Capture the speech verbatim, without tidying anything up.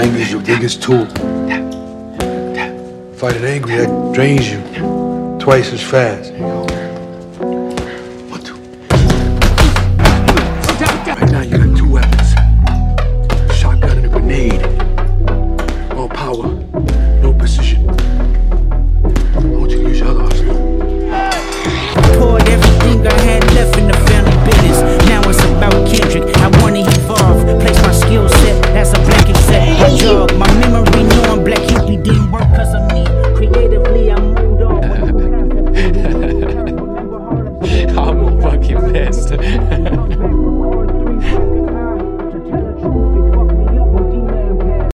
Anger is your biggest tool. Fighting angry, that drains you twice as fast.